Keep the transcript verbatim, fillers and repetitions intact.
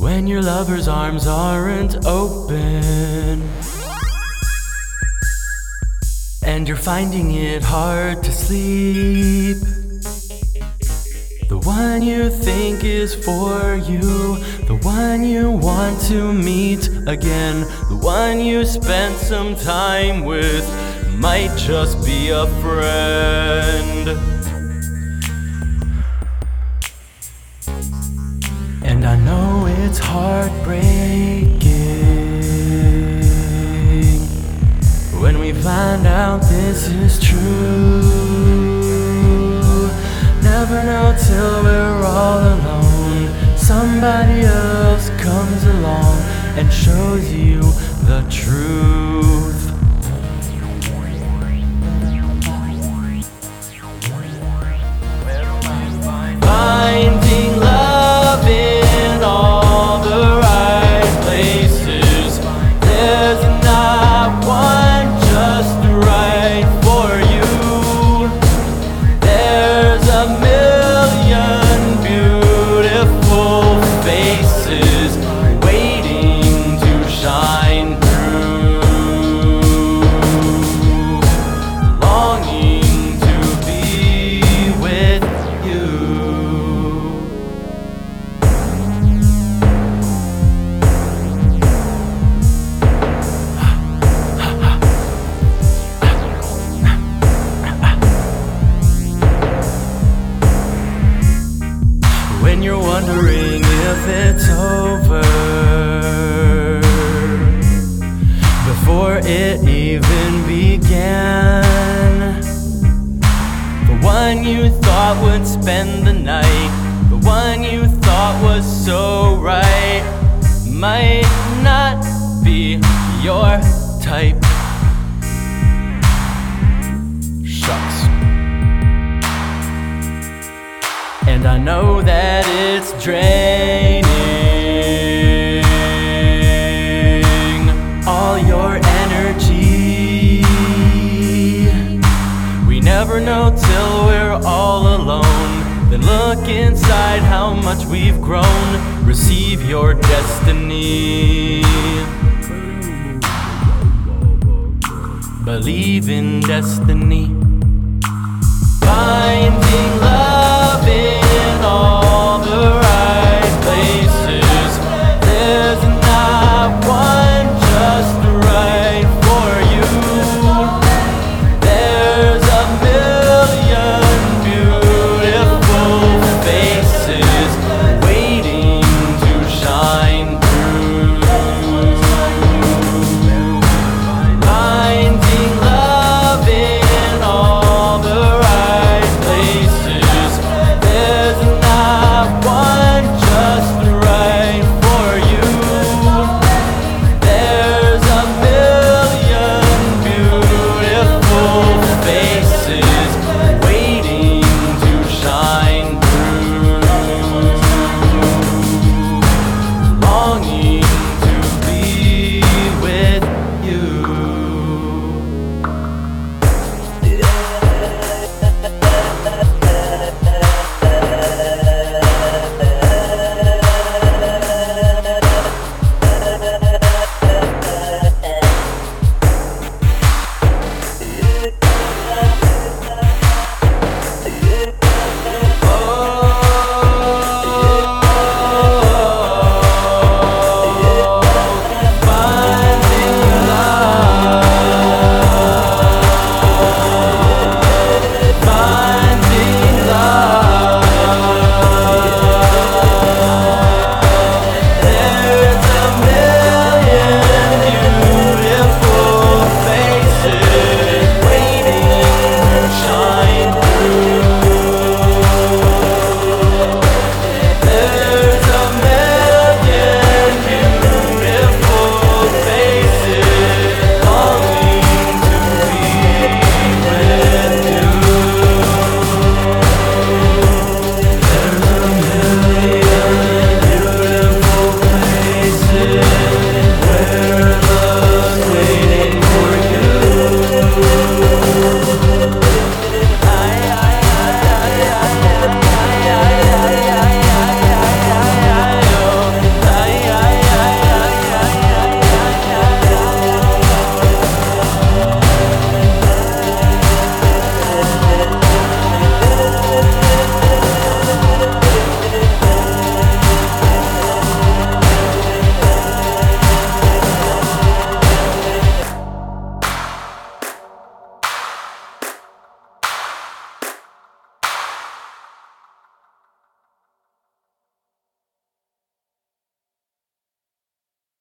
When your lover's arms aren't open and you're finding it hard to sleep, the one you think is for you, the one you want to meet again, the one you spent some time with, might just be a friend. And I know it's heartbreaking when we find out this is true. Never know till we're all alone. Somebody else comes along and shows you the truth. Finding love in all the right places. There's not one just right for you. There's a million beautiful faces waiting to shine through, longing to be with you. When you're wondering if it's over before it even began, the one you thought would spend the night, the one you thought was so right, might not be your type. Shucks. And I know that it's draining all your energy. We never know till we're all alone. Then look inside how much we've grown. Receive your destiny. Believe in destiny. Finding love in all